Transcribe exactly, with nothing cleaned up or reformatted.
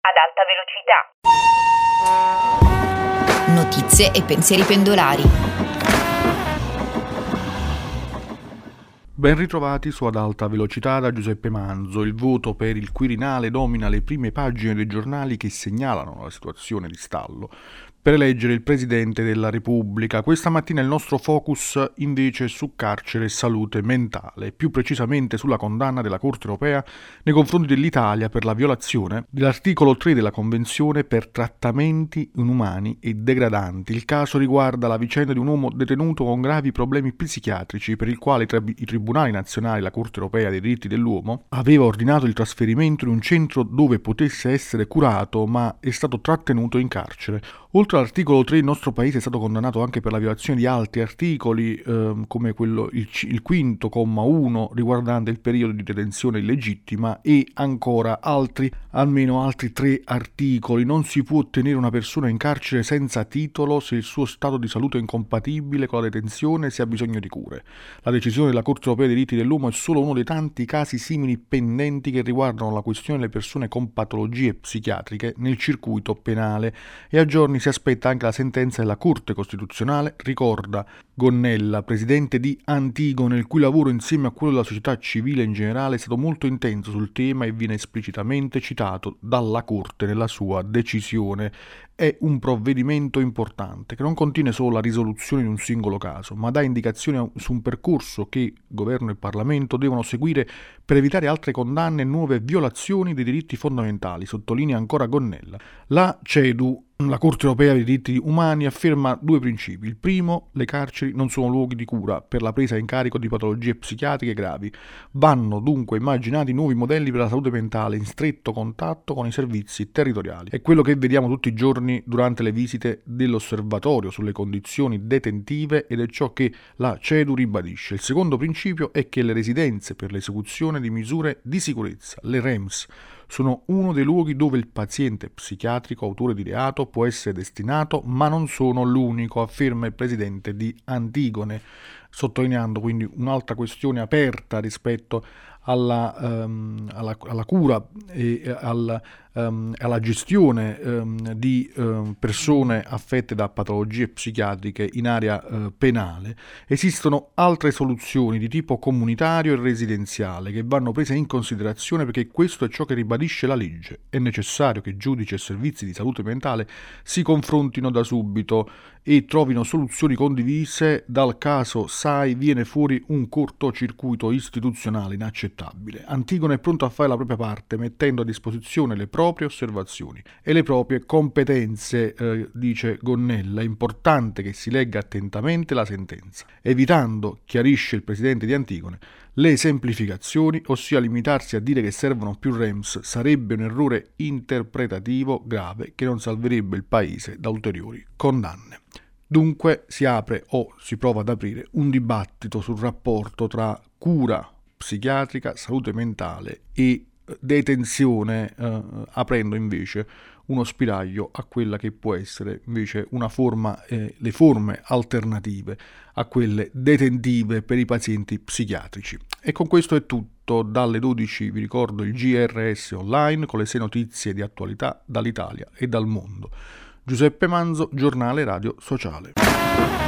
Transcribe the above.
ad alta velocità. Notizie e pensieri pendolari. Ben ritrovati su Ad Alta Velocità da Giuseppe Manzo. Il voto per il Quirinale domina le prime pagine dei giornali che segnalano la situazione di stallo per eleggere il Presidente della Repubblica. Questa mattina il nostro focus invece su carcere e salute mentale, più precisamente sulla condanna della Corte europea nei confronti dell'Italia per la violazione dell'articolo tre della Convenzione per trattamenti inumani e degradanti. Il caso riguarda la vicenda di un uomo detenuto con gravi problemi psichiatrici per il quale i, tra- i tribunali nazionali, la Corte europea dei diritti dell'uomo, aveva ordinato il trasferimento in un centro dove potesse essere curato, ma è stato trattenuto in carcere. Oltre all'articolo tre, il nostro paese è stato condannato anche per la violazione di altri articoli, ehm, come quello, il, il quinto comma uno riguardante il periodo di detenzione illegittima, e ancora altri, almeno altri tre articoli. Non si può tenere una persona in carcere senza titolo se il suo stato di salute è incompatibile con la detenzione e se ha bisogno di cure. La decisione della Corte europea dei diritti dell'uomo è solo uno dei tanti casi simili pendenti che riguardano la questione delle persone con patologie psichiatriche nel circuito penale, e a giorni si aspetta anche la sentenza della Corte Costituzionale, ricorda Gonnella, presidente di Antigone, il cui lavoro insieme a quello della società civile in generale è stato molto intenso sul tema e viene esplicitamente citato dalla Corte nella sua decisione. È un provvedimento importante che non contiene solo la risoluzione di un singolo caso, ma dà indicazioni su un percorso che Governo e Parlamento devono seguire per evitare altre condanne e nuove violazioni dei diritti fondamentali, sottolinea ancora Gonnella. La CEDU, la Corte Europea dei diritti umani, afferma due principi. Il primo, le carceri non sono luoghi di cura per la presa in carico di patologie psichiatriche gravi. Vanno dunque immaginati nuovi modelli per la salute mentale in stretto contatto con i servizi territoriali. È quello che vediamo tutti i giorni durante le visite dell'osservatorio sulle condizioni detentive ed è ciò che la CEDU ribadisce. Il secondo principio è che le residenze per l'esecuzione di misure di sicurezza, le R E M S, sono uno dei luoghi dove il paziente psichiatrico autore di reato può essere destinato, ma non sono l'unico, afferma il presidente di Antigone, sottolineando quindi un'altra questione aperta rispetto alla, um, alla, alla cura e alla, um, alla gestione um, di um, persone affette da patologie psichiatriche in area uh, penale. Esistono altre soluzioni di tipo comunitario e residenziale che vanno prese in considerazione, perché questo è ciò che ribadisce la legge. È necessario che giudici e servizi di salute mentale si confrontino da subito e trovino soluzioni condivise. Dal caso S A I viene fuori un cortocircuito istituzionale inaccettabile. Antigone è pronto a fare la propria parte, mettendo a disposizione le proprie osservazioni e le proprie competenze, eh, dice Gonnella. È importante che si legga attentamente la sentenza, evitando, chiarisce il presidente di Antigone, le semplificazioni, ossia limitarsi a dire che servono più R E M S sarebbe un errore interpretativo grave che non salverebbe il paese da ulteriori condanne. Dunque si apre o si prova ad aprire un dibattito sul rapporto tra cura psichiatrica, salute mentale e detenzione, eh, aprendo invece uno spiraglio a quella che può essere invece una forma, eh, le forme alternative a quelle detentive per i pazienti psichiatrici. E con questo è tutto. Dalle dodici vi ricordo il G R S online con le sei notizie di attualità dall'Italia e dal mondo. Giuseppe Manzo, giornale radio sociale.